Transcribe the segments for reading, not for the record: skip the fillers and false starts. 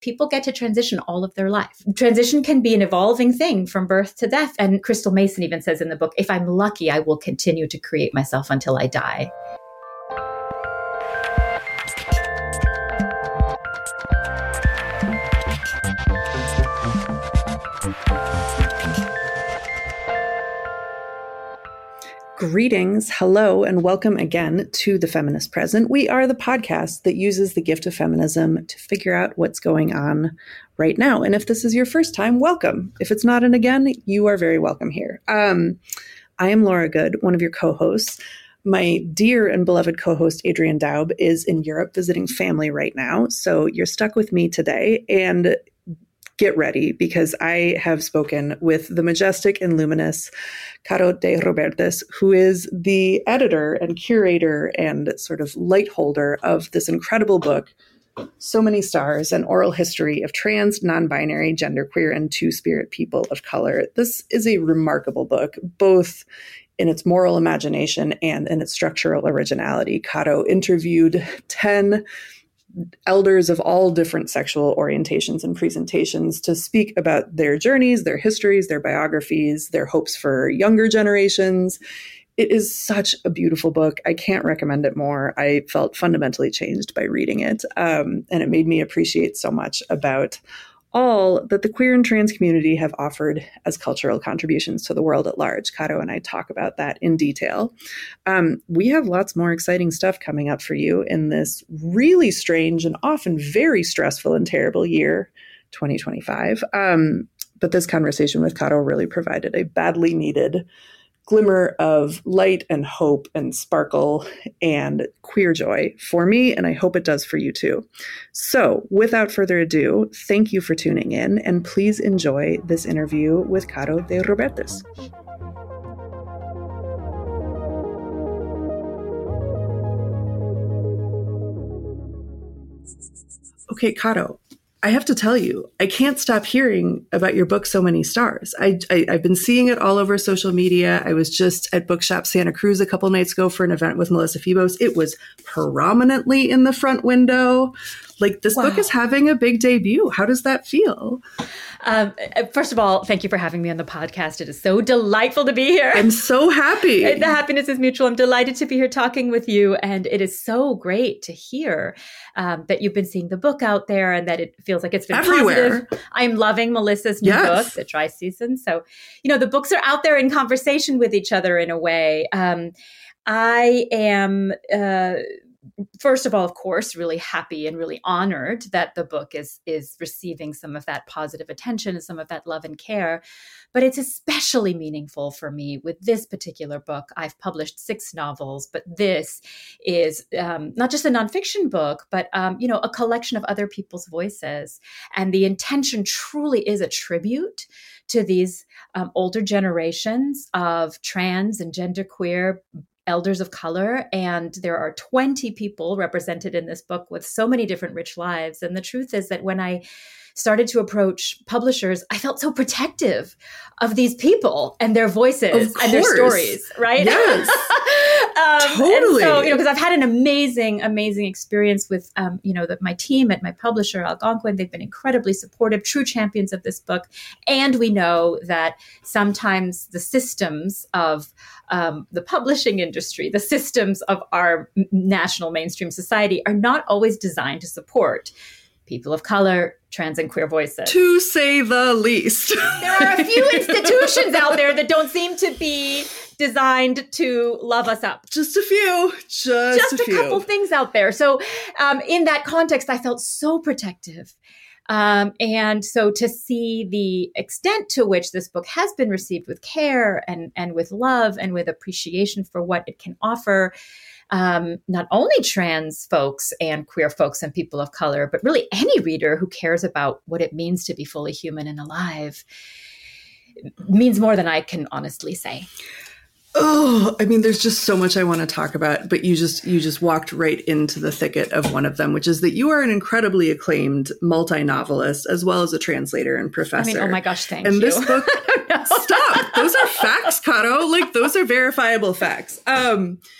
people get to transition all of their life. Transition can be an evolving thing from birth to death. And Crystal Mason even says in the book, if I'm lucky, I will continue to create myself until I die. Greetings, hello, and welcome again to The Feminist Present. We are the podcast that uses the gift of feminism to figure out what's going on right now. And if this is your first time, welcome. If it's not an again, you are very welcome here. I am Laura Good, one of your co-hosts. My dear and beloved co-host, Adrienne Daub, is in Europe visiting family right now. So you're stuck with me today. And get ready, because I have spoken with the majestic and luminous Caro de Robertis, who is the editor and curator and sort of light holder of this incredible book, So Many Stars, An Oral History of Trans, Non-Binary, Genderqueer, and Two-Spirit People of Color. This is a remarkable book, both in its moral imagination and in its structural originality. Caro interviewed 10 elders of all different sexual orientations and presentations to speak about their journeys, their histories, their biographies, their hopes for younger generations. It is such a beautiful book. I can't recommend it more. I felt fundamentally changed by reading it. And it made me appreciate so much about all that the queer and trans community have offered as cultural contributions to the world at large. Caro and I talk about that in detail. We have lots more exciting stuff coming up for you in this really strange and often very stressful and terrible year, 2025. But this conversation with Caro really provided a badly needed glimmer of light and hope and sparkle and queer joy for me, and I hope it does for you too. So without further ado, thank you for tuning in, and please enjoy this interview with Caro de Robertis. Okay, Caro, I have to tell you, I can't stop hearing about your book, So Many Stars. I've been seeing it all over social media. I was just at Bookshop Santa Cruz a couple nights ago for an event with Melissa Febos. It was prominently in the front window. Like, this book is having a big debut. How does that feel? First of all, thank you for having me on the podcast. It is so delightful to be here. I'm so happy. The happiness is mutual. I'm delighted to be here talking with you. And it is so great to hear that you've been seeing the book out there and that it feels like it's been everywhere. Positive. I'm loving Melissa's new book, The Dry Season. So, the books are out there in conversation with each other in a way. I am... First of all, of course, really happy and really honored that the book is receiving some of that positive attention and some of that love and care. But it's especially meaningful for me with this particular book. I've published 6 novels, but this is not just a nonfiction book, but a collection of other people's voices. And the intention truly is a tribute to these older generations of trans and genderqueer elders of color. And there are 20 people represented in this book with so many different rich lives. And the truth is that when I started to approach publishers, I felt so protective of these people and their voices and their stories, right? Yes. Totally. And so, because I've had an amazing experience with, my team at my publisher, Algonquin. They've been incredibly supportive, true champions of this book. And we know that sometimes the systems of the publishing industry, the systems of our national mainstream society are not always designed to support people of color, trans and queer voices. To say the least. There are a few institutions out there that don't seem to be designed to love us up. Just a few. Just a few. Couple things out there. So in that context, I felt so protective. And so to see the extent to which this book has been received with care and with love and with appreciation for what it can offer, not only trans folks and queer folks and people of color, but really any reader who cares about what it means to be fully human and alive, means more than I can honestly say. Oh, I mean, there's just so much I want to talk about, but you just walked right into the thicket of one of them, which is that you are an incredibly acclaimed multi-novelist as well as a translator and professor. I mean, oh my gosh, thank you. And this book, stop. Those are facts, Caro. Like, those are verifiable facts.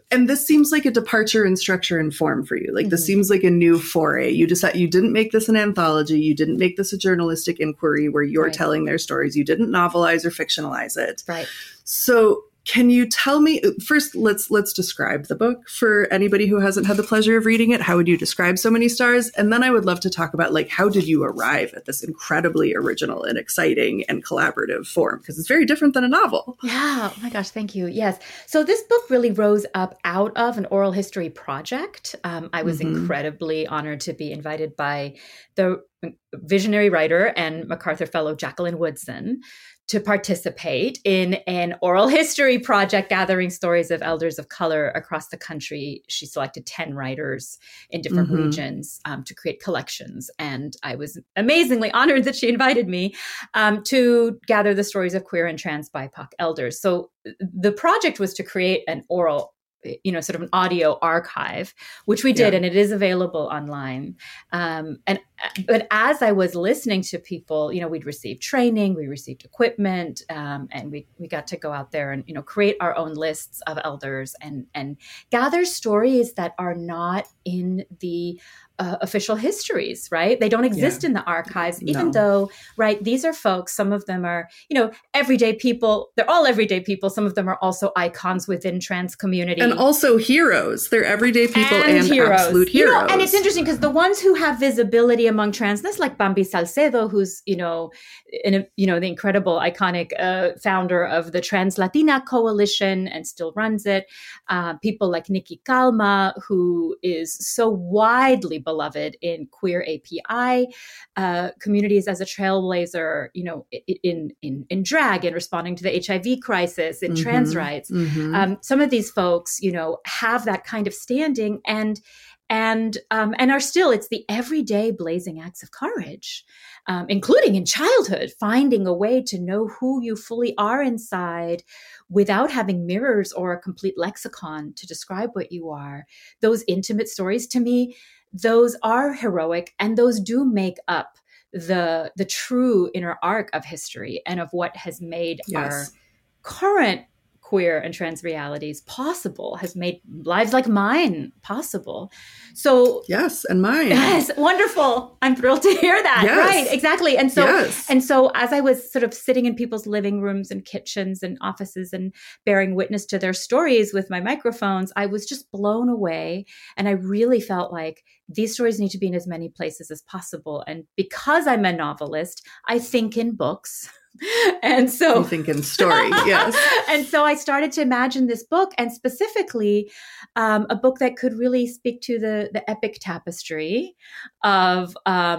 And this seems like a departure in structure and form for you. Like this seems like a new foray. You didn't make this an anthology. You didn't make this a journalistic inquiry where you're telling their stories. You didn't novelize or fictionalize it. Right. So can you tell me first, let's describe the book for anybody who hasn't had the pleasure of reading it. How would you describe So Many Stars? And then I would love to talk about like, how did you arrive at this incredibly original and exciting and collaborative form? Because it's very different than a novel. Yeah. Oh my gosh. Thank you. Yes. So this book really rose up out of an oral history project. I was incredibly honored to be invited by the visionary writer and MacArthur Fellow Jacqueline Woodson to participate in an oral history project gathering stories of elders of color across the country. She selected 10 writers in different regions to create collections. And I was amazingly honored that she invited me to gather the stories of queer and trans BIPOC elders. So the project was to create an oral, sort of an audio archive, which we did, and it is available online. But as I was listening to people, we'd received training, we received equipment, and we got to go out there and, create our own lists of elders and gather stories that are not in the official histories, right? They don't exist in the archives, even though, right, these are folks, some of them are, everyday people. They're all everyday people. Some of them are also icons within trans community. And also heroes. They're everyday people and heroes. Absolute heroes. And it's interesting because the ones who have visibility among transness, like Bambi Salcedo, who's, the incredible, iconic founder of the Trans Latina Coalition and still runs it. People like Nikki Calma, who is so widely beloved in queer API communities as a trailblazer, in drag, in responding to the HIV crisis, in trans rights. Some of these folks, have that kind of standing and are still, it's the everyday blazing acts of courage, including in childhood, finding a way to know who you fully are inside without having mirrors or a complete lexicon to describe what you are. Those intimate stories, to me, those are heroic, and those do make up the true inner arc of history and of what has made our current queer and trans realities possible, has made lives like mine possible. So yes, and mine. Yes, wonderful. I'm thrilled to hear that. Yes. Right, exactly. And so as I was sort of sitting in people's living rooms and kitchens and offices and bearing witness to their stories with my microphones, I was just blown away. And I really felt like these stories need to be in as many places as possible. And because I'm a novelist, I think in books. And so you think in story, yes. And so I started to imagine this book, and specifically a book that could really speak to the epic tapestry of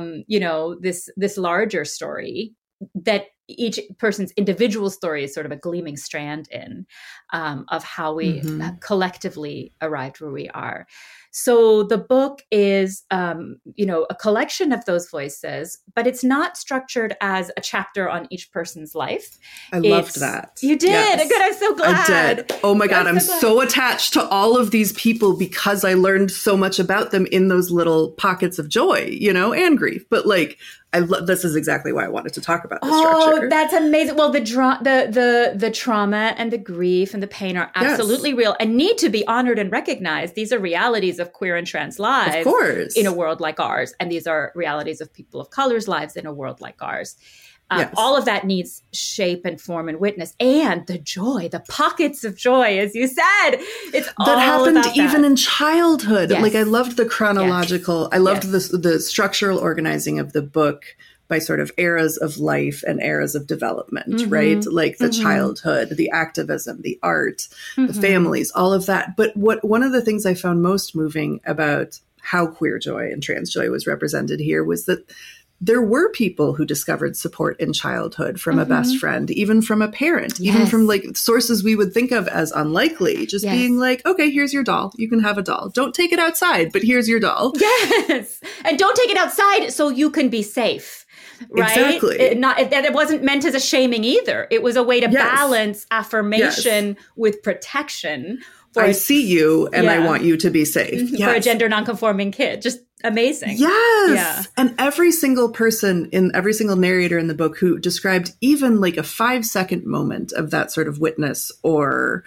this larger story that each person's individual story is sort of a gleaming strand in of how we collectively arrived where we are. So the book is, a collection of those voices, but it's not structured as a chapter on each person's life. I loved that. You did? Yes. Good. I'm so glad. I did. Oh my God. I'm so attached to all of these people because I learned so much about them in those little pockets of joy, and grief. But this is exactly why I wanted to talk about the structure. Oh, that's amazing. Well, the trauma and the grief and the pain are absolutely real and need to be honored and recognized. These are realities of queer and trans lives, of course, in a world like ours. And these are realities of people of color's lives in a world like ours. All of that needs shape and form and witness, and the joy, the pockets of joy, as you said. It's all that happened about even that. in childhood. Yes. Like I loved the chronological. Yes. I loved the structural organizing of the book by sort of eras of life and eras of development, right? Like the childhood, the activism, the art, the families, all of that. But one of the things I found most moving about how queer joy and trans joy was represented here was that there were people who discovered support in childhood from a best friend, even from a parent, even from sources we would think of as unlikely, just being like, okay, here's your doll. You can have a doll. Don't take it outside, but here's your doll. Yes. And don't take it outside so you can be safe. Right? Exactly. It wasn't meant as a shaming either. It was a way to balance affirmation with protection. I see you and I want you to be safe. For a gender nonconforming kid. Just amazing. Yes. Yeah. And every single narrator in the book who described even like a 5-second moment of that sort of witness or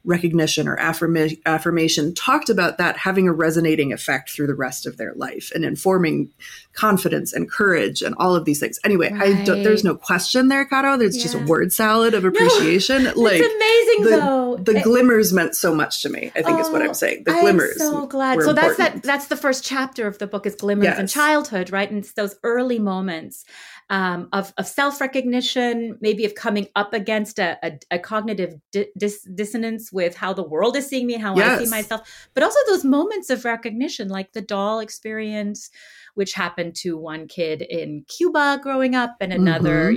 recognition or affirmation, talked about that having a resonating effect through the rest of their life and informing confidence and courage and all of these things. Anyway, there's no question there, Caro. There's just a word salad of appreciation. No, it's amazing, though. The glimmers meant so much to me, I think is what I'm saying. The glimmers. I'm so glad. So that's the first chapter of the book is Glimmers in Childhood, right? And it's those early moments of self-recognition, maybe of coming up against a cognitive dissonance with how the world is seeing me and how I see myself, but also those moments of recognition, like the doll experience, which happened to one kid in Cuba growing up and another,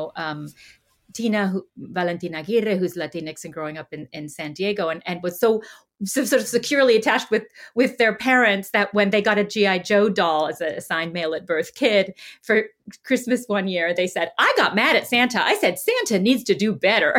Valentina Aguirre, who's Latinx and growing up in San Diego and was so sort of securely attached with their parents that when they got a G.I. Joe doll as a assigned male at birth kid for Christmas one year, they said, I got mad at Santa. I said, Santa needs to do better.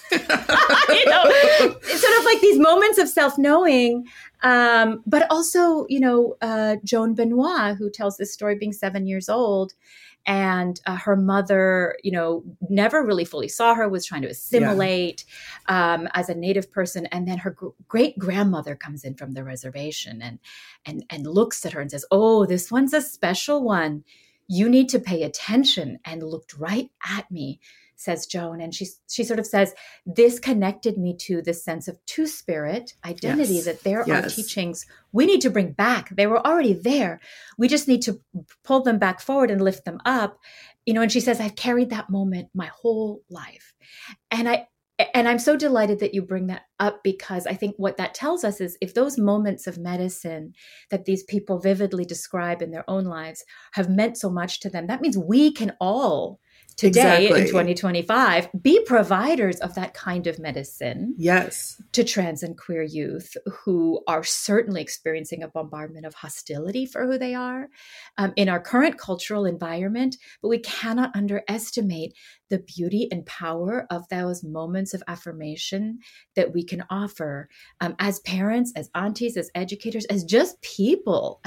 It's sort of like these moments of self-knowing, but also, Joan Benoit, who tells this story being 7 years old, and her mother, never really fully saw her, was trying to assimilate as a Native person. And then her great-grandmother comes in from the reservation and looks at her and says, oh, this one's a special one. You need to pay attention, and looked right at me, says Joan. And she sort of says, this connected me to this sense of two-spirit identity, that there are teachings we need to bring back. They were already there. We just need to pull them back forward and lift them up. And she says, I've carried that moment my whole life. And I'm so delighted that you bring that up, because I think what that tells us is if those moments of medicine that these people vividly describe in their own lives have meant so much to them, that means we can all today in 2025 be providers of that kind of medicine to trans and queer youth who are certainly experiencing a bombardment of hostility for who they are in our current cultural environment. But we cannot underestimate the beauty and power of those moments of affirmation that we can offer as parents, as aunties, as educators, as just people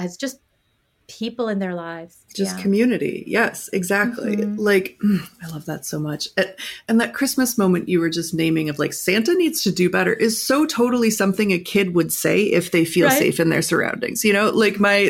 in their lives. Just community. Yes, exactly. I love that so much. And that Christmas moment you were just naming of Santa needs to do better is so totally something a kid would say if they feel safe in their surroundings. I have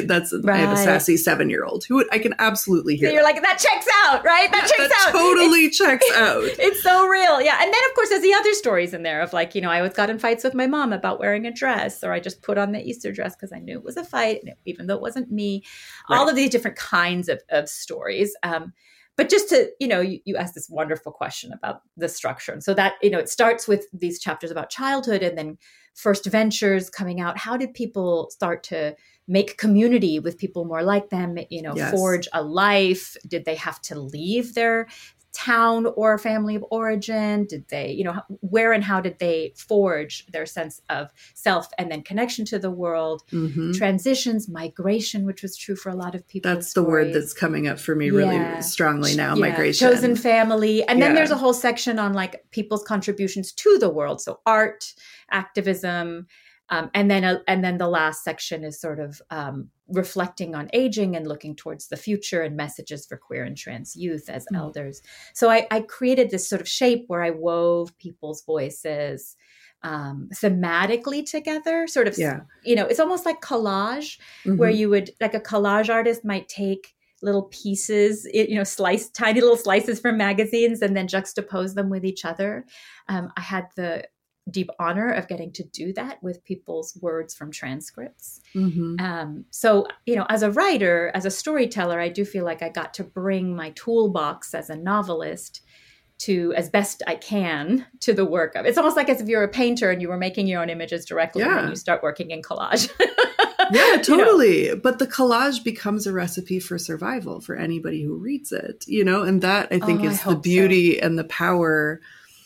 a sassy 7-year-old who I can absolutely hear. So you're like, that checks out, right? That checks out. Totally checks out. It's so real. Yeah. And then of course there's the other stories in there of I always got in fights with my mom about wearing a dress, or I just put on the Easter dress because I knew it was a fight, even though it wasn't me. All of these different kinds of stories. But just to, you asked this wonderful question about the structure. And so that, it starts with these chapters about childhood and then first ventures coming out. How did people start to make community with people more like them, forge a life? Did they have to leave their town or family of origin? Did they, where and how did they forge their sense of self and then connection to the world? Transitions, migration, which was true for a lot of people. That's the word that's coming up for me really strongly now, migration. Chosen family. And then there's a whole section on people's contributions to the world. So art, activism, and then the last section is sort of reflecting on aging and looking towards the future and messages for queer and trans youth as elders. So I created this sort of shape where I wove people's voices thematically together, sort of, it's almost like collage, where you would, like a collage artist might take little pieces, tiny little slices from magazines and then juxtapose them with each other. I had the deep honor of getting to do that with people's words from transcripts. So, as a writer, as a storyteller, I do feel like I got to bring my toolbox as a novelist to, as best I can, to the work of. It's almost like as if you're a painter and you were making your own images directly when you start working in collage. Yeah, totally. But the collage becomes a recipe for survival for anybody who reads it, and that I think is the beauty and the power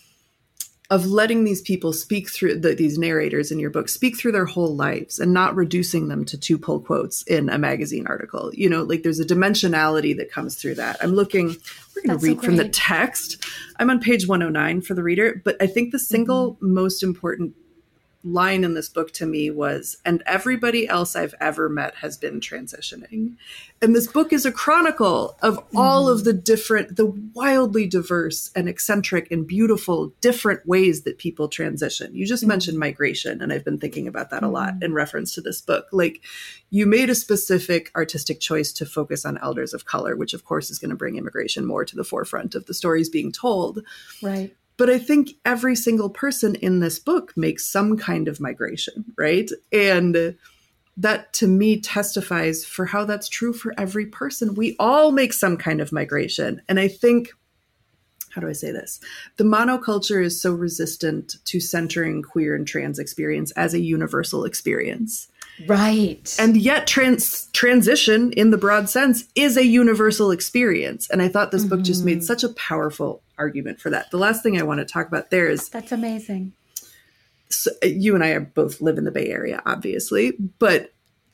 of letting these people speak through these narrators in your book, speak through their whole lives and not reducing them to 2 pull quotes in a magazine article. There's a dimensionality that comes through that. We're going to read from the text. I'm on page 109 for the reader, but I think the single most important line in this book to me was, and everybody else I've ever met has been transitioning. And this book is a chronicle of all of the wildly diverse and eccentric and beautiful different ways that people transition. You just mentioned migration, and I've been thinking about that a lot in reference to this book. Like, you made a specific artistic choice to focus on elders of color, which of course is going to bring immigration more to the forefront of the stories being told. Right. But I think every single person in this book makes some kind of migration, right? And that to me testifies for how that's true for every person. We all make some kind of migration. And I think, how do I say this? The monoculture is so resistant to centering queer and trans experience as a universal experience. Right. And yet transition in the broad sense is a universal experience. And I thought this book just made such a powerful argument for that. The last thing I want to talk about there is... That's amazing. So you and I both live in the Bay Area, obviously, but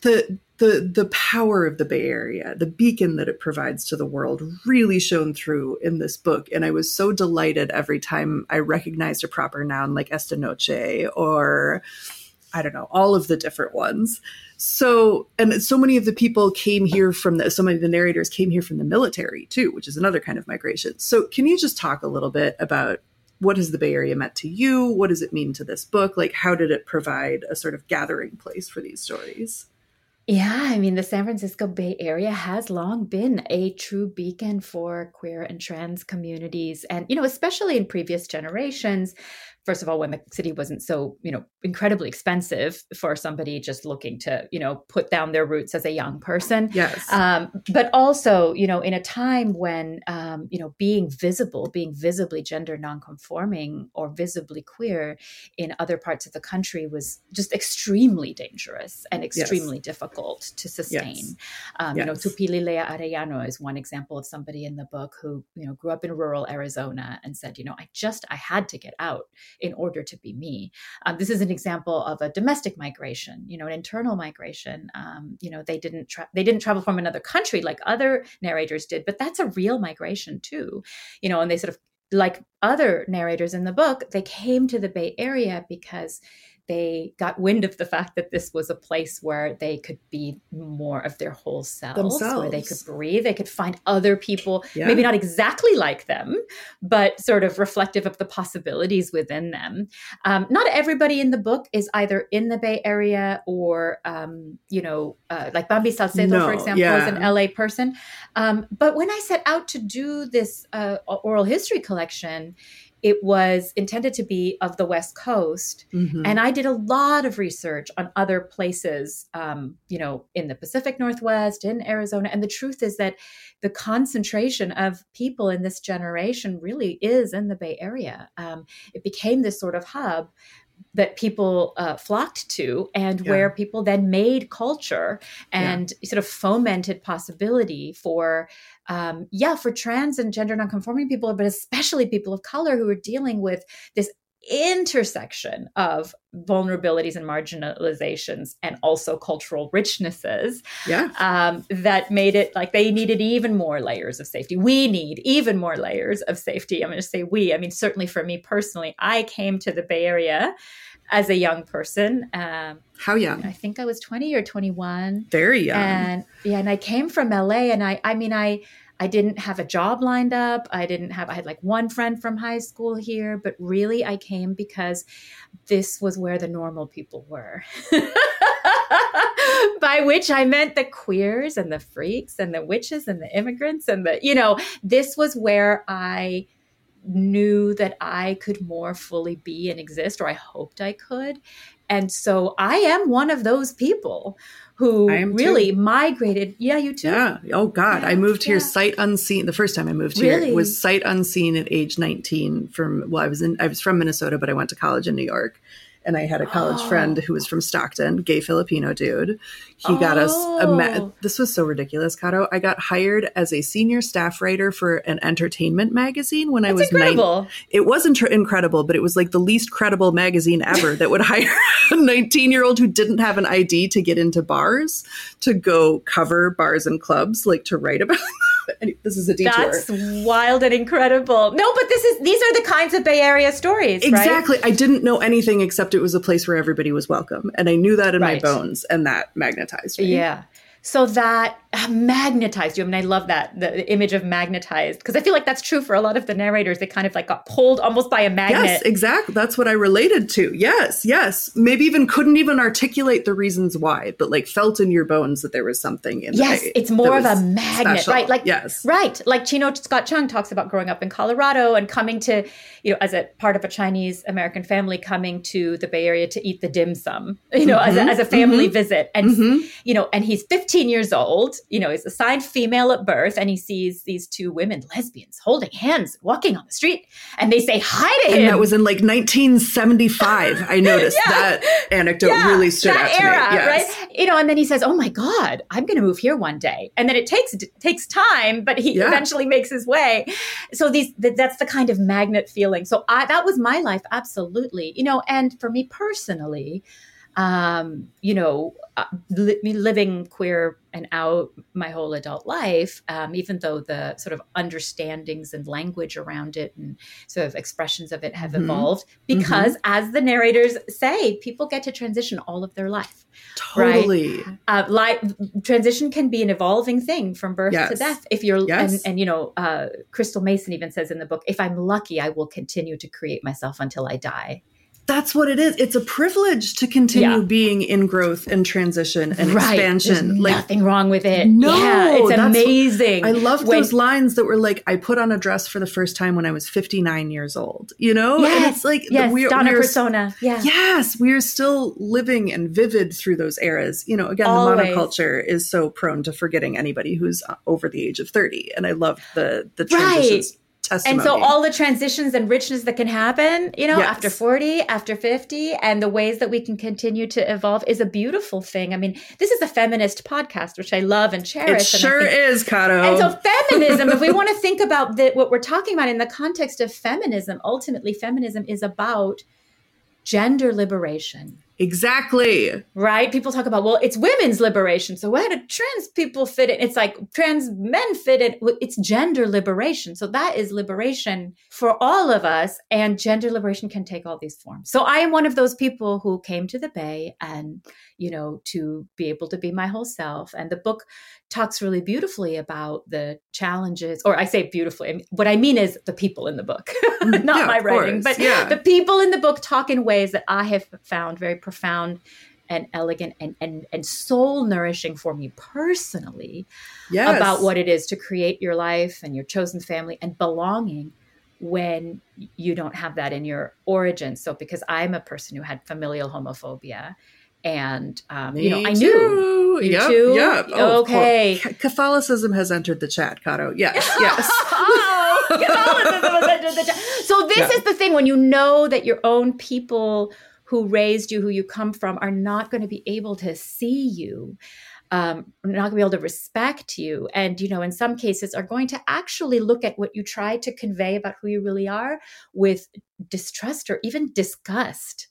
the power of the Bay Area, the beacon that it provides to the world, really shone through in this book. And I was so delighted every time I recognized a proper noun like esta noche or... I don't know, all of the different ones. So, and so many of the people came here so many of the narrators came here from the military too, which is another kind of migration. So can you just talk a little bit about what has the Bay Area meant to you? What does it mean to this book? Like, how did it provide a sort of gathering place for these stories? Yeah, I mean, the San Francisco Bay Area has long been a true beacon for queer and trans communities. And, especially in previous generations, first of all, when the city wasn't so, incredibly expensive for somebody just looking to, put down their roots as a young person. Yes. But also, in a time when, being visibly gender nonconforming or visibly queer in other parts of the country was just extremely dangerous and extremely difficult to sustain. Yes. Tupililea Arellano is one example of somebody in the book who, grew up in rural Arizona and said, I had to get out in order to be me. This is an example of a domestic migration, an internal migration. They didn't travel from another country like other narrators did, but that's a real migration too, and they sort of, like other narrators in the book, they came to the Bay Area because they got wind of the fact that this was a place where they could be more of their whole selves, where they could breathe, they could find other people, maybe not exactly like them, but sort of reflective of the possibilities within them. Not everybody in the book is either in the Bay Area or, like Bambi Salcedo, for example, is an LA person. But when I set out to do this oral history collection, it was intended to be of the West Coast. And I did a lot of research on other places, in the Pacific Northwest, in Arizona. And the truth is that the concentration of people in this generation really is in the Bay Area. It became this sort of hub that people flocked to and where people then made culture and sort of fomented possibility for trans and gender nonconforming people, but especially people of color who are dealing with this intersection of vulnerabilities and marginalizations and also cultural richnesses that made it like they needed even more layers of safety. We need even more layers of safety. I'm going to say we. I mean, certainly for me personally, I came to the Bay Area as a young person. How young? I think I was 20 or 21. Very young. And I came from LA, and I didn't have a job lined up. I had like one friend from high school here, but really I came because this was where the normal people were. By which I meant the queers and the freaks and the witches and the immigrants and this was where I knew that I could more fully be and exist, or I hoped I could. And so I am one of those people who really migrated. Yeah, you too. Yeah. Oh God. I moved here sight unseen. The first time I moved here was sight unseen at age 19 I was from Minnesota, but I went to college in New York. And I had a college friend who was from Stockton, gay Filipino dude. He got us this was so ridiculous, Kato. I got hired as a senior staff writer for an entertainment magazine when I was incredible. It wasn't incredible, but it was like the least credible magazine ever that would hire a 19-year-old who didn't have an ID to get into bars, to go cover bars and clubs, like to write about This is a detour. That's wild and incredible. No, but these are the kinds of Bay Area stories, exactly. Right? I didn't know anything except it was a place where everybody was welcome. And I knew that in my bones, and that magnetized me. Yeah. So that magnetized you. I mean, I love that, the image of magnetized, because I feel like that's true for a lot of the narrators. They kind of like got pulled almost by a magnet. Yes, exactly. That's what I related to. Yes, yes. Maybe even couldn't even articulate the reasons why, but like felt in your bones that there was something in Yes, it's more of a magnet, special. right? Like, yes. Right. Like Chino Scott Chung talks about growing up in Colorado and coming to, as a part of a Chinese American family, coming to the Bay Area to eat the dim sum, as a family visit. And, and he's 15 years old, he's assigned female at birth, and he sees these two women, lesbians, holding hands, walking on the street, and they say hi to him. And that was in like 1975. I noticed that anecdote really stood out to era, me. Yes. Right? And then he says, oh my God, I'm going to move here one day. And then it takes time, but he eventually makes his way. So that's the kind of magnet feeling. So that was my life. Absolutely. And for me personally, living queer and out my whole adult life, even though the sort of understandings and language around it and sort of expressions of it have evolved, because as the narrators say, people get to transition all of their life. Totally. Right? Transition can be an evolving thing from birth to death. If you're, Crystal Mason even says in the book, if I'm lucky, I will continue to create myself until I die. That's what it is. It's a privilege to continue being in growth and transition and expansion. There's nothing wrong with it. No, it's amazing. I love those lines that were like, I put on a dress for the first time when I was 59 years old, Yes, and it's like, Donna persona. Yeah. Yes, we are still living and vivid through those eras. Again, Always. The monoculture is so prone to forgetting anybody who's over the age of 30. And I love the transitions. Testimony. And so all the transitions and richness that can happen, after 40, after 50, and the ways that we can continue to evolve is a beautiful thing. I mean, this is a feminist podcast, which I love and cherish. It sure is, Kato. And so feminism, if we want to think about what we're talking about in the context of feminism, ultimately feminism is about gender liberation. Exactly. Right? People talk about, well, it's women's liberation. So where do trans people fit in? It's like trans men fit in. It's gender liberation. So that is liberation for all of us. And gender liberation can take all these forms. So I am one of those people who came to the Bay and, to be able to be my whole self. And the book talks really beautifully about the challenges, or I say beautifully, what I mean is the people in the book, not my writing, but the people in the book talk in ways that I have found very profound and elegant and soul nourishing for me personally about what it is to create your life and your chosen family and belonging when you don't have that in your origin. So because I'm a person who had familial homophobia, and I knew you too. Yeah. Okay. Catholicism has entered the chat, Kato. Yes. Catholicism has entered the chat. So this is the thing, when you know that your own people who raised you, who you come from, are not going to be able to see you, not going to be able to respect you, and in some cases are going to actually look at what you try to convey about who you really are with distrust or even disgust.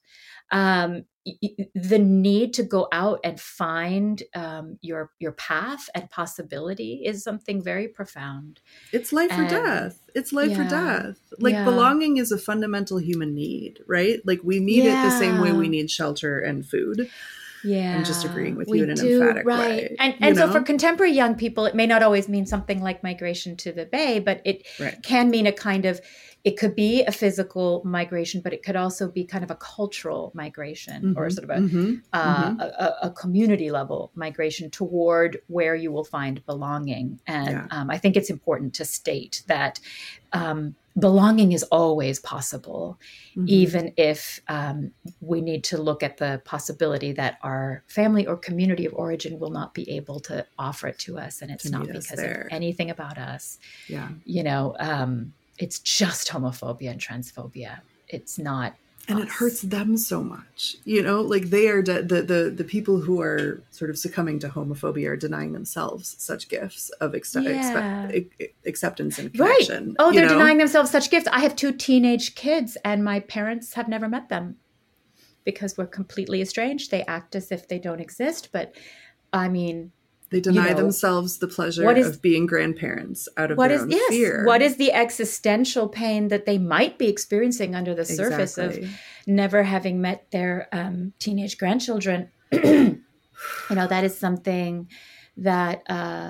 The need to go out and find your path and possibility is something very profound. It's life or death. It's life or death. Like belonging is a fundamental human need, right? Like we need it the same way we need shelter and food. Yeah. I'm just agreeing with you in an emphatic way. And so for contemporary young people, it may not always mean something like migration to the Bay, but it can mean a kind of, it could be a physical migration, but it could also be kind of a cultural migration or sort of a community level migration toward where you will find belonging. And I think it's important to state that belonging is always possible, even if we need to look at the possibility that our family or community of origin will not be able to offer it to us. And it's not because of anything about us. Yeah. It's just homophobia and transphobia. It's not. And it hurts them so much, like they are the people who are sort of succumbing to homophobia are denying themselves such gifts of acceptance and connection. Right. Oh, they're denying themselves such gifts. I have 2 teenage kids and my parents have never met them because we're completely estranged. They act as if they don't exist. But I mean, They deny themselves the pleasure of being grandparents out of their own fear. What is the existential pain that they might be experiencing under the surface of never having met their teenage grandchildren? That is something that,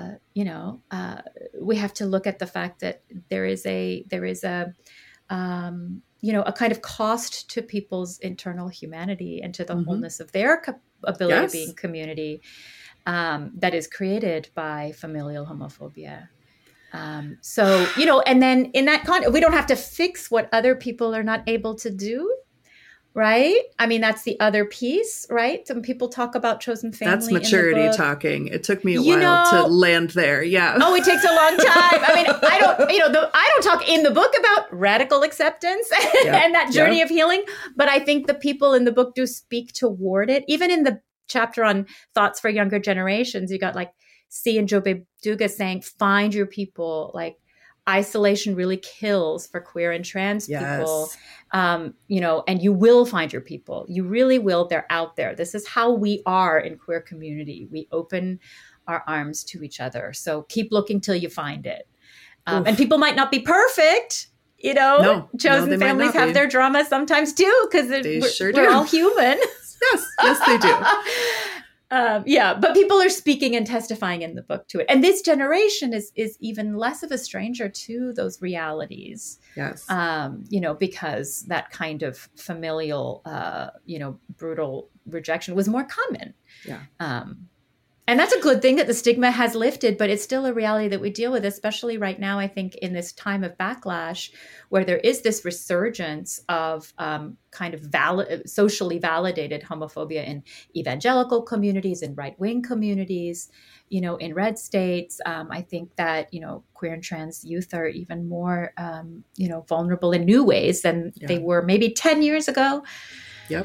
we have to look at the fact that there is a kind of cost to people's internal humanity and to the wholeness of their ability to be in community. That is created by familial homophobia. And then in that context, we don't have to fix what other people are not able to do, right? I mean, that's the other piece, right? Some people talk about chosen family. That's maturity talking. It took me a while to land there. Yeah. Oh, it takes a long time. I mean, I don't talk in the book about radical acceptance and that journey of healing, but I think the people in the book do speak toward it. Even in the chapter on thoughts for younger generations, you got like C and Jobe Dugas saying, find your people. Like, isolation really kills for queer and trans people. And you will find your people. You really will. They're out there. This is how we are in queer community. We open our arms to each other. So keep looking till you find it. And people might not be perfect. Chosen families have their drama sometimes too, because we're all human. Yes, they do. But people are speaking and testifying in the book to it. And this generation is even less of a stranger to those realities. Yes. Because that kind of familial, brutal rejection was more common. Yeah. And that's a good thing that the stigma has lifted, but it's still a reality that we deal with, especially right now, I think, in this time of backlash, where there is this resurgence of kind of socially validated homophobia in evangelical communities, in right-wing communities, in red states. I think that, queer and trans youth are even more, vulnerable in new ways than they were maybe 10 years ago. Yep.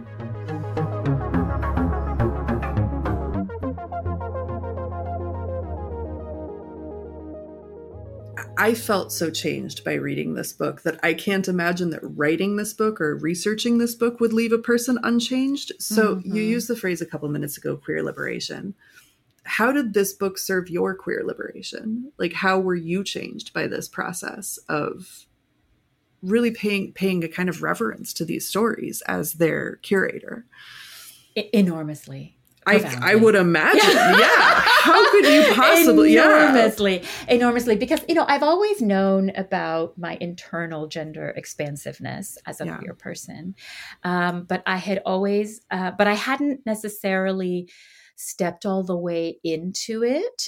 I felt so changed by reading this book that I can't imagine that writing this book or researching this book would leave a person unchanged. So you used the phrase a couple minutes ago, queer liberation. How did this book serve your queer liberation? Like, how were you changed by this process of really paying a kind of reverence to these stories as their curator? Enormously. I would imagine. Yeah. How could you possibly? Enormously. Because, I've always known about my internal gender expansiveness as a queer person. But I hadn't necessarily stepped all the way into it.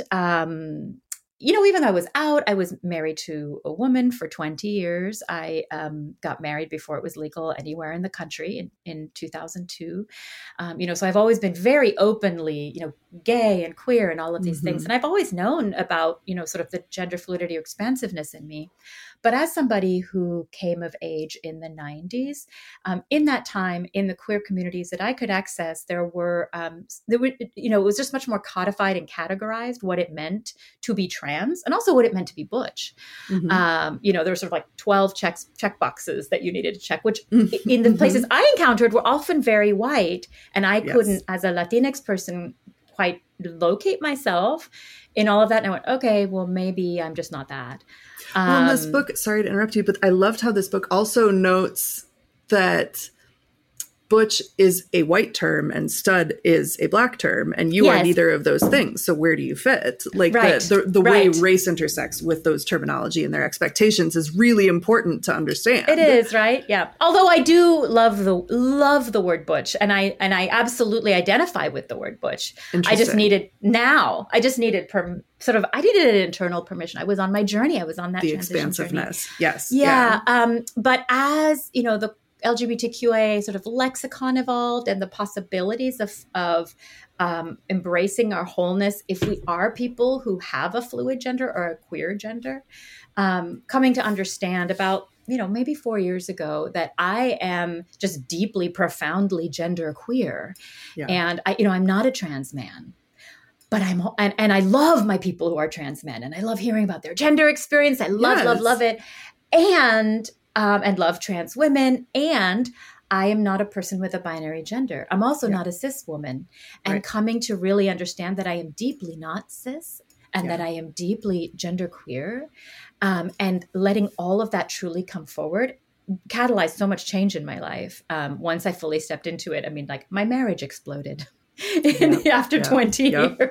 Even though I was out, I was married to a woman for 20 years. I got married before it was legal anywhere in the country in 2002. So I've always been very openly, gay and queer and all of these things. And I've always known about, sort of the gender fluidity or expansiveness in me. But as somebody who came of age in the 90s, in that time, in the queer communities that I could access, it was just much more codified and categorized what it meant to be trans and also what it meant to be butch. There were sort of like 12 check boxes that you needed to check, which in the places I encountered were often very white. And I couldn't, as a Latinx person, quite locate myself in all of that. And I went, okay, well, maybe I'm just not that. Well, this book, sorry to interrupt you, but I loved how this book also notes that butch is a white term and stud is a black term, and you are neither of those things. So where do you fit? Like the way race intersects with those terminology and their expectations is really important to understand. It is, right? Yeah. Although I do love the word butch, and I absolutely identify with the word butch. I just needed I needed an internal permission. I was on my journey. I was on that the transition expansiveness. Journey. Yes. Yeah. But as the LGBTQIA sort of lexicon evolved and the possibilities of embracing our wholeness, if we are people who have a fluid gender or a queer gender, coming to understand about, maybe 4 years ago that I am just deeply, profoundly gender queer. Yeah. And I'm not a trans man. But and I love my people who are trans men, and I love hearing about their gender experience. I love it. And love trans women. And I am not a person with a binary gender. I'm also not a cis woman. And coming to really understand that I am deeply not cis and that I am deeply genderqueer, and letting all of that truly come forward catalyzed so much change in my life. Once I fully stepped into it, I mean, like my marriage exploded. After 20 years. So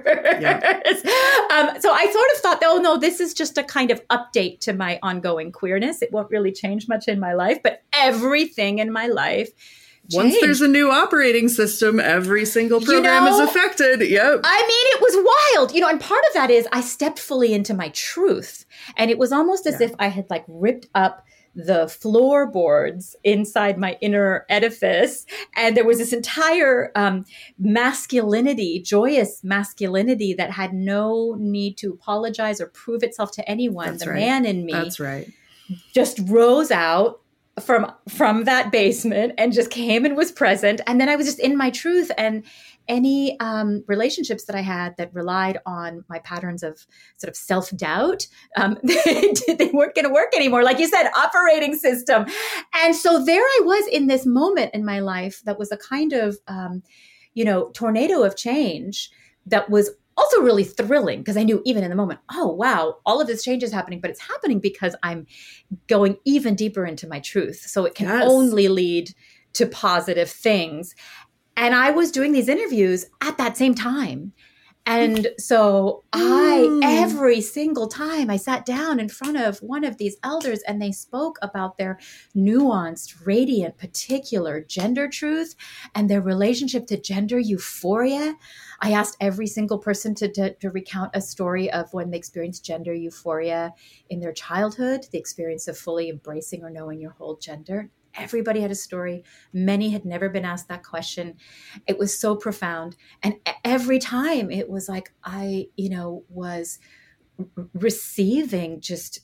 I sort of thought, oh no, this is just a kind of update to my ongoing queerness. It won't really change much in my life, but everything in my life changed. Once there's a new operating system, every single program is affected. Yep. I mean, it was wild, and part of that is I stepped fully into my truth. And it was almost as if I had like ripped up the floorboards inside my inner edifice. And there was this entire masculinity, joyous masculinity that had no need to apologize or prove itself to anyone. That's the right. man in me That's right. just rose out from that basement and just came and was present. And then I was just in my truth, and any relationships that I had that relied on my patterns of sort of self-doubt, they weren't going to work anymore. Like you said, operating system. And so there I was in this moment in my life that was a kind of, tornado of change that was also really thrilling, because I knew even in the moment, oh, wow, all of this change is happening, but it's happening because I'm going even deeper into my truth. So it can only lead to positive things. And I was doing these interviews at that same time. And so every single time I sat down in front of one of these elders and they spoke about their nuanced, radiant, particular gender truth and their relationship to gender euphoria. I asked every single person to recount a story of when they experienced gender euphoria in their childhood, the experience of fully embracing or knowing your whole gender. Everybody had a story. Many had never been asked that question. It was so profound. And every time it was like I, was receiving just,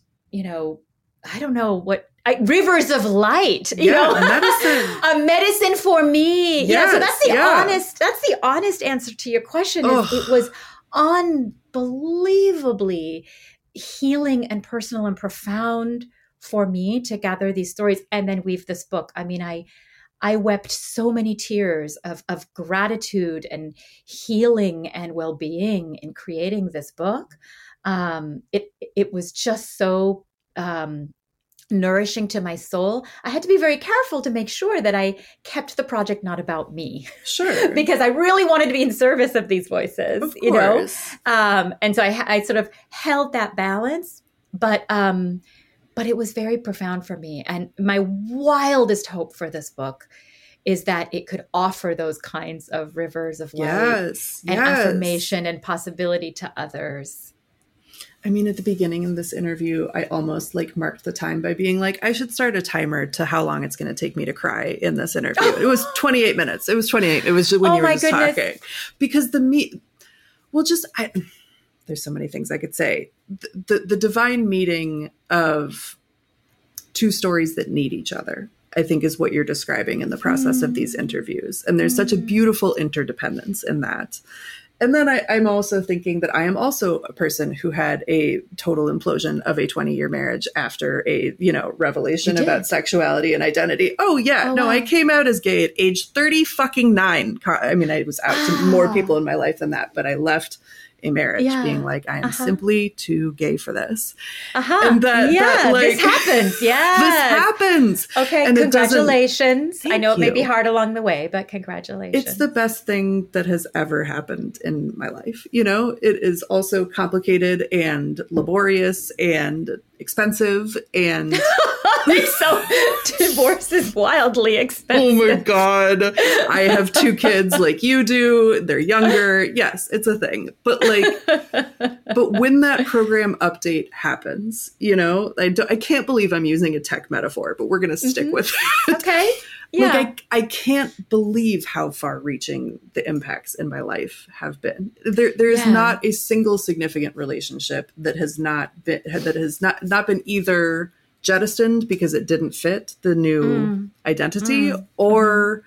I don't know what, rivers of light, medicine. A medicine for me. Yes, So that's the honest answer to your question. Is it was unbelievably healing and personal and profound for me to gather these stories and then weave this book. I mean, I wept so many tears of gratitude and healing and well-being in creating this book. It was just so nourishing to my soul. I had to be very careful to make sure that I kept the project not about me. Sure. Because I really wanted to be in service of these voices, Of course. And so I sort of held that balance, but it was very profound for me. And my wildest hope for this book is that it could offer those kinds of rivers of light and affirmation and possibility to others. I mean, at the beginning of this interview, I almost marked the time by being like, I should start a timer to how long it's going to take me to cry in this interview. It was 28 minutes. It was 28. It was just when you were just talking. Because there's so many things I could say. The divine meeting of two stories that need each other, I think, is what you're describing in the process of these interviews. And there's such a beautiful interdependence in that. And then I'm also thinking that I am also a person who had a total implosion of a 20-year marriage after a, revelation about sexuality and identity. Oh, yeah. Wow. I came out as gay at age 39. I mean, I was out to more people in my life than that, but I left a marriage being like, I am simply too gay for this. And this happens. Yeah. This happens. Okay. And congratulations. I know it may be hard along the way, but congratulations. It's the best thing that has ever happened in my life. It is also complicated and laborious and expensive and so divorce is wildly expensive. Oh my God. I have 2 kids like you do. They're younger. Yes, it's a thing. But when that program update happens, I can't believe I'm using a tech metaphor, but we're going to stick with it. Okay. Yeah. I can't believe how far reaching the impacts in my life have been. There's not a single significant relationship that has not been either jettisoned because it didn't fit the new identity or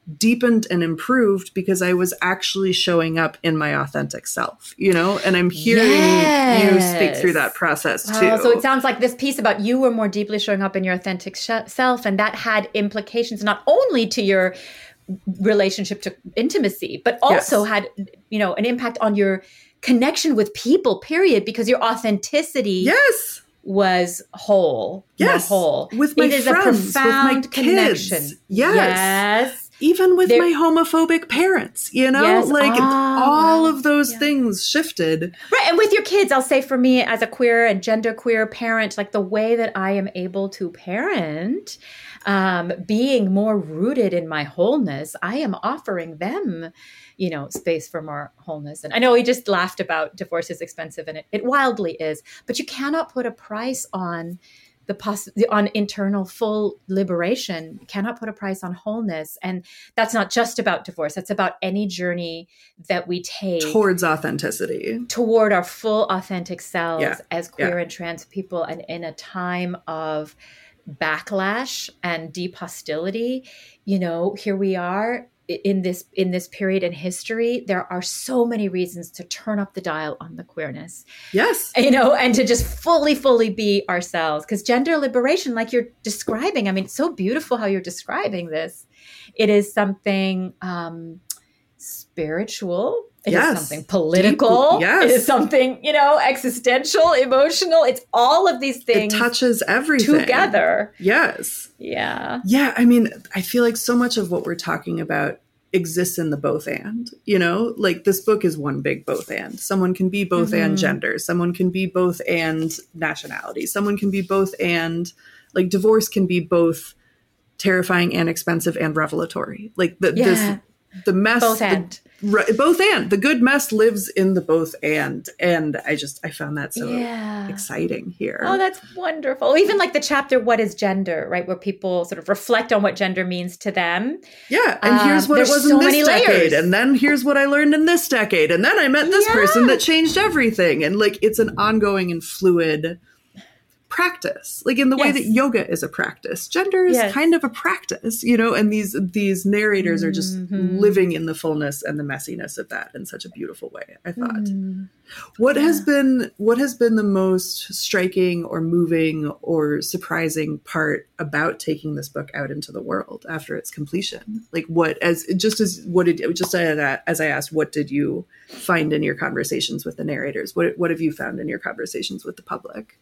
deepened and improved because I was actually showing up in my authentic self, you know, and I'm hearing you speak through that process too. So it sounds like this piece about you were more deeply showing up in your authentic self, and that had implications not only to your relationship to intimacy, but also had, you know, an impact on your connection with people, period, because your authenticity was whole. Whole. With my friends, with my connection. Kids. Yes. Even with my homophobic parents, you know, all of those things shifted. Right. And with your kids, I'll say for me as a queer and genderqueer parent, like the way that I am able to parent, being more rooted in my wholeness, I am offering them, you know, space for more wholeness. And I know we just laughed about divorce is expensive, and it wildly is, but you cannot put a price on on internal full liberation. You cannot put a price on wholeness. And that's not just about divorce. That's about any journey that we take towards authenticity, toward our full authentic selves as queer and trans people. And in a time of backlash and deep hostility, you know, here we are in this period in history. There are so many reasons to turn up the dial on the queerness. Yes. You know, and to just fully be ourselves. Because gender liberation, like you're describing, I mean, it's so beautiful how you're describing this. It is something spiritual. It is something political. It is something, you know, existential, emotional. It's all of these things. It touches everything together. Yes. Yeah. Yeah. I mean, I feel like so much of what we're talking about exists in the both and, you know, like this book is one big both and. Someone can be both and gender. Someone can be both and nationality. Someone can be both and, like, divorce can be both terrifying and expensive and revelatory. Like the mess. Both and. Both and. The good mess lives in the both and. And I found that so exciting here. Oh, that's wonderful. Even like the chapter, What is Gender, right? Where people sort of reflect on what gender means to them. Yeah. And here's what it was in this decade. And then here's what I learned in this decade. And then I met this person that changed everything. And like, it's an ongoing and fluid practice, like in the way that yoga is a practice. Gender is kind of a practice, you know, and these narrators are just living in the fullness and the messiness of that in such a beautiful way, I thought. What has been the most striking or moving or surprising part about taking this book out into the world after its completion? Like as I asked, what did you find in your conversations with the narrators? What have you found in your conversations with the public?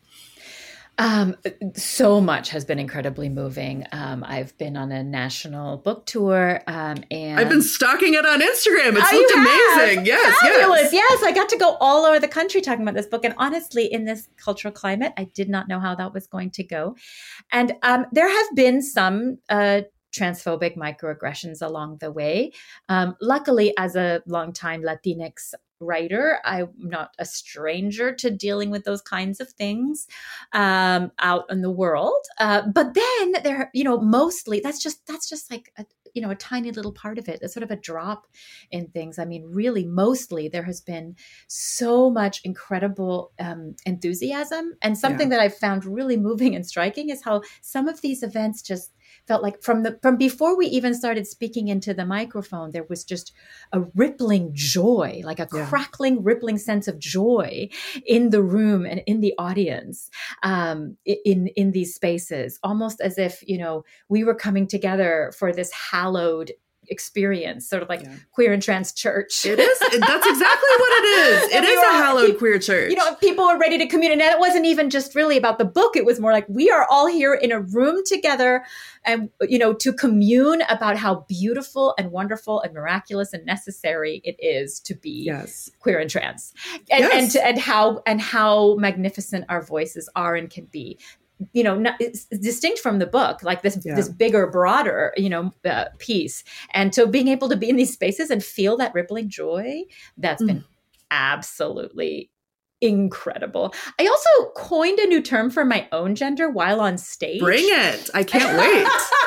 So much has been incredibly moving. I've been on a national book tour, and I've been stalking it on Instagram. It's looked amazing. Yes, fabulous. Yes, I got to go all over the country talking about this book. And honestly, in this cultural climate, I did not know how that was going to go. And there have been some transphobic microaggressions along the way. Luckily, as a longtime Latinx writer, I'm not a stranger to dealing with those kinds of things out in the world. But then there, you know, mostly that's just like a tiny little part of it. It's sort of a drop in things. I mean, really, mostly there has been so much incredible enthusiasm, and something that I've found really moving and striking is how some of these events just felt like from before we even started speaking into the microphone, there was just a rippling joy, like a crackling, rippling sense of joy in the room and in the audience, in these spaces, almost as if, you know, we were coming together for this hallowed experience, sort of like queer and trans church. It is. That's exactly what it is. It is a hallowed queer church. You know, people were ready to commune. And it wasn't even just really about the book. It was more like, we are all here in a room together and, you know, to commune about how beautiful and wonderful and miraculous and necessary it is to be queer and trans, and how magnificent our voices are and can be. You know, it's distinct from the book, like this bigger, broader, you know, piece. And so being able to be in these spaces and feel that rippling joy, that's been absolutely incredible. I also coined a new term for my own gender while on stage. Bring it. I can't wait.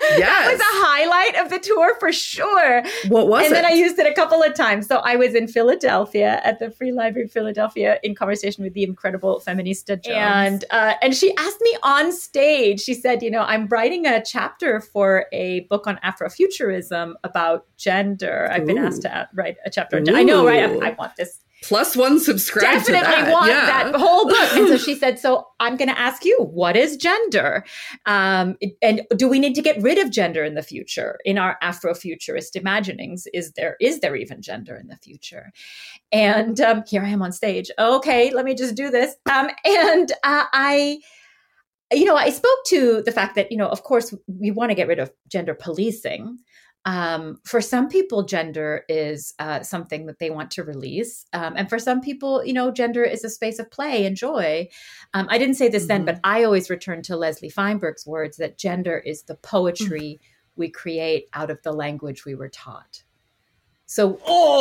That was a highlight of the tour for sure. What was it? And then I used it a couple of times. So I was in Philadelphia at the Free Library of Philadelphia in conversation with the incredible Feminista Jones. And she asked me on stage, she said, I'm writing a chapter for a book on Afrofuturism about gender. I've been asked to write a chapter on gender. I know, right? I want this. +1 subscribe to that. Definitely want that whole book. And so she said, so I'm going to ask you, what is gender? And do we need to get rid of gender in the future? In our Afrofuturist imaginings, is there even gender in the future? And here I am on stage. Okay, let me just do this. I spoke to the fact that, of course, we want to get rid of gender policing. For some people, gender is something that they want to release. And for some people, gender is a space of play and joy. I didn't say this then, but I always return to Leslie Feinberg's words that gender is the poetry we create out of the language we were taught. So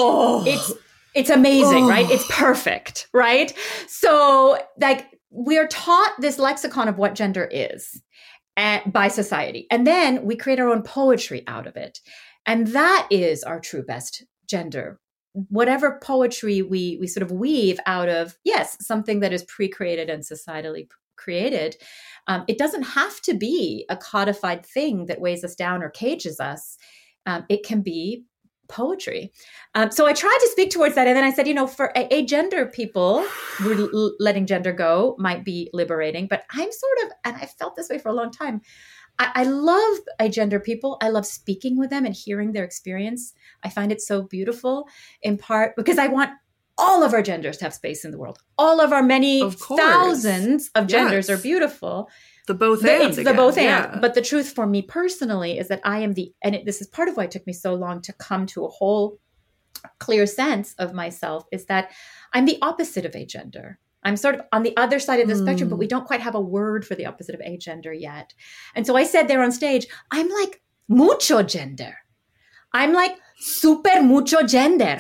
it's amazing, right? It's perfect, right? So we are taught this lexicon of what gender is. By society. And then we create our own poetry out of it. And that is our true best gender. Whatever poetry we sort of weave out of, yes, something that is pre-created and societally created, it doesn't have to be a codified thing that weighs us down or cages us. It can be poetry. So I tried to speak towards that. And then I said, for agender people, letting gender go might be liberating, but I'm and I felt this way for a long time. I love agender people. I love speaking with them and hearing their experience. I find it so beautiful, in part because I want all of our genders to have space in the world. All of our many thousands of genders are beautiful. The both and. It's the both and. But the truth for me personally is that I am this is part of why it took me so long to come to a whole clear sense of myself, is that I'm the opposite of agender. I'm sort of on the other side of the spectrum, but we don't quite have a word for the opposite of agender yet. And so I said there on stage, I'm like mucho gender. I'm like super mucho gender.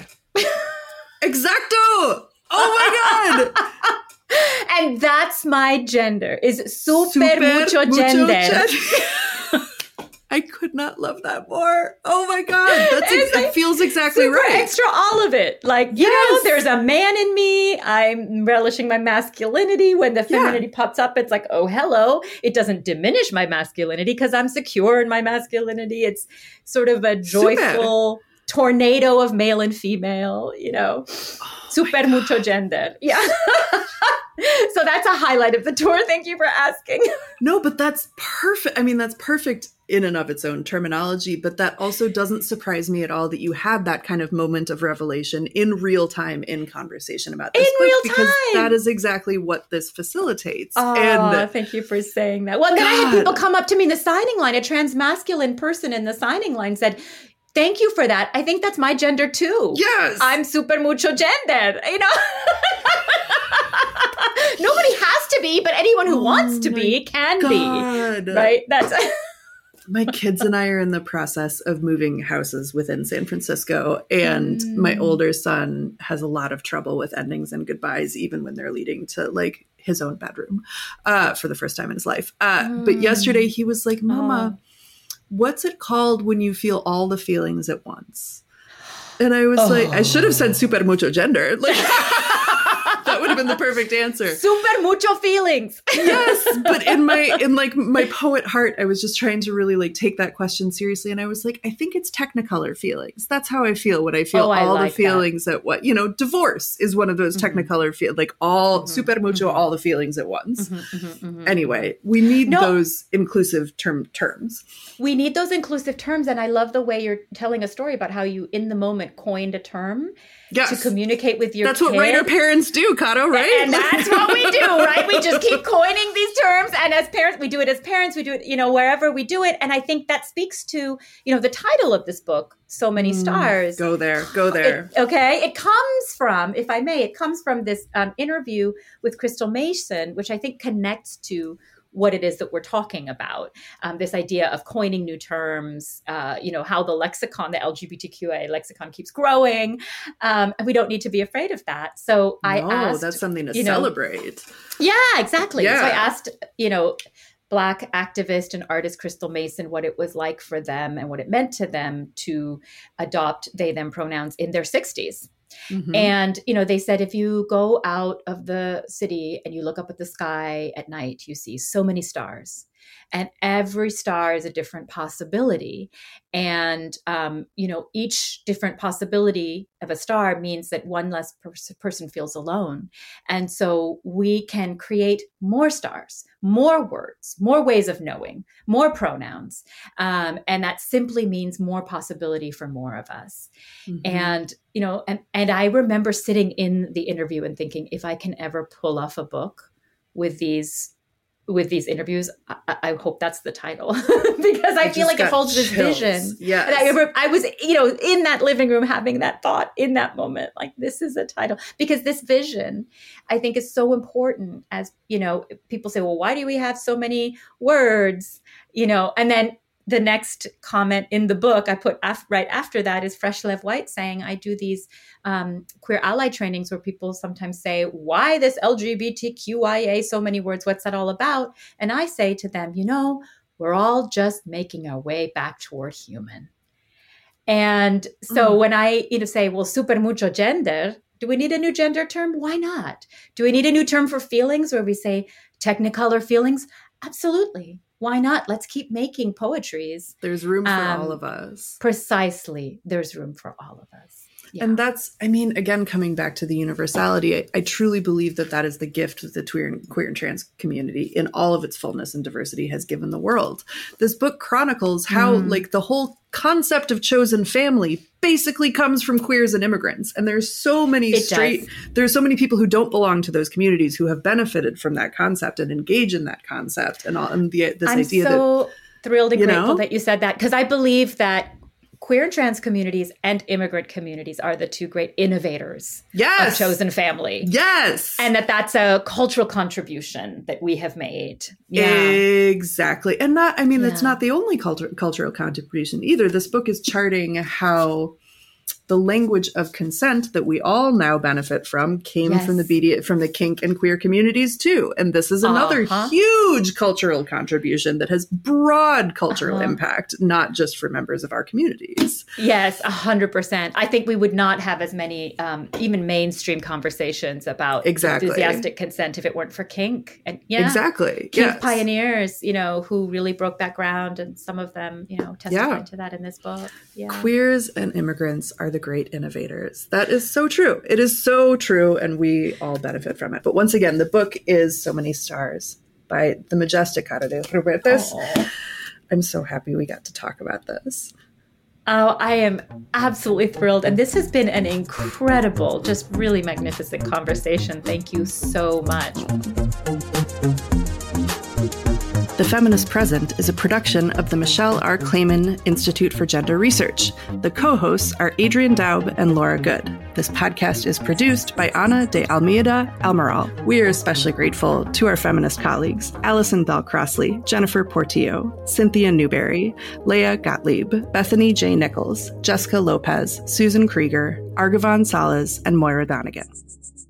Exacto. Oh my God. And that's my gender, is super mucho gender. I could not love that more. Oh my God. It feels exactly right. Extra all of it. There's a man in me. I'm relishing my masculinity. When the femininity pops up, it's like, oh, hello. It doesn't diminish my masculinity because I'm secure in my masculinity. It's sort of a joyful tornado of male and female, super mucho gender. Yeah. So that's a highlight of the tour. Thank you for asking. No, but that's perfect. I mean, that's perfect in and of its own terminology, but that also doesn't surprise me at all that you had that kind of moment of revelation in real time in conversation about this book, because that is exactly what this facilitates. Oh, thank you for saying that. Well, then I had people come up to me in the signing line. A transmasculine person in the signing line said, thank you for that. I think that's my gender too. Yes. I'm super mucho gender, Nobody has to be, but anyone who wants to be can be. Right? That's my kids and I are in the process of moving houses within San Francisco, and my older son has a lot of trouble with endings and goodbyes, even when they're leading to his own bedroom for the first time in his life. But yesterday he was like, Mama, what's it called when you feel all the feelings at once? And I was like, I should have said super mucho gender. That would have been the perfect answer. Super mucho feelings. Yes. But in my poet heart, I was just trying to really take that question seriously. And I was like, I think it's technicolor feelings. That's how I feel when I feel all the feelings at what, divorce is one of those technicolor feelings, super mucho, all the feelings at once. Anyway, we need those inclusive terms. We need those inclusive terms. And I love the way you're telling a story about how you in the moment coined a term. Yes. To communicate with your That's what writer parents do, Kato, right? And that's what we do, right? We just keep coining these terms. And as parents, we do it as parents. We do it, wherever we do it. And I think that speaks to, the title of this book, So Many Stars. Go there. It comes from, if I may, this interview with Crystal Mason, which I think connects to what it is that we're talking about. This idea of coining new terms, how the lexicon, the LGBTQA lexicon keeps growing. And we don't need to be afraid of that. So I asked. That's something to celebrate. Yeah, exactly. Yeah. So I asked, Black activist and artist Crystal Mason what it was like for them and what it meant to them to adopt they, them pronouns in their 60s. Mm-hmm. And, they said, if you go out of the city and you look up at the sky at night, you see so many stars. And every star is a different possibility. And, each different possibility of a star means that one less person feels alone. And so we can create more stars, more words, more ways of knowing, more pronouns. And that simply means more possibility for more of us. Mm-hmm. And, and I remember sitting in the interview and thinking, if I can ever pull off a book with these interviews, I hope that's the title because I feel like it holds this vision. Yes. And I was, in that living room having that thought in that moment, like this is a title, because this vision I think is so important. As, people say, well, why do we have so many words, and then the next comment in the book I put right after that is Freshlev White saying, I do these queer ally trainings where people sometimes say, why this LGBTQIA, so many words, what's that all about? And I say to them, we're all just making our way back toward human. And so when I say, well, super mucho gender, do we need a new gender term? Why not? Do we need a new term for feelings where we say technicolor feelings? Absolutely. Why not? Let's keep making poetries. There's room for all of us. Precisely. There's room for all of us. Yeah. And that's, again, coming back to the universality, I truly believe that is the gift that the queer and trans community in all of its fullness and diversity has given the world. This book chronicles how the whole concept of chosen family basically comes from queers and immigrants. And there's so many there's so many people who don't belong to those communities who have benefited from that concept and engage in that concept and all. And this idea that I'm so thrilled and grateful that you said that, because I believe that queer and trans communities and immigrant communities are the two great innovators of chosen family. Yes. And that's a cultural contribution that we have made. Yeah. Exactly. And that's not the only cultural contribution either. This book is charting how the language of consent that we all now benefit from came from the kink and queer communities too. And this is another huge cultural contribution that has broad cultural impact, not just for members of our communities. Yes, 100%. I think we would not have as many even mainstream conversations about enthusiastic consent if it weren't for kink. And exactly. Kink pioneers, who really broke that ground, and some of them, testify to that in this book. Yeah. Queers and immigrants are the great innovators. That is so true. It is so true, and we all benefit from it. But once again, the book is So Many Stars by the majestic Cara de Rubertes. I'm so happy we got to talk about this. Oh, I am absolutely thrilled. And this has been an incredible, just really magnificent conversation. Thank you so much. The Feminist Present is a production of the Michelle R. Clayman Institute for Gender Research. The co-hosts are Adrienne Daub and Laura Good. This podcast is produced by Ana de Almeida Almaral. We are especially grateful to our feminist colleagues, Allison Bell Crossley, Jennifer Portillo, Cynthia Newberry, Leah Gottlieb, Bethany J. Nichols, Jessica Lopez, Susan Krieger, Argavon Salas, and Moira Donegan.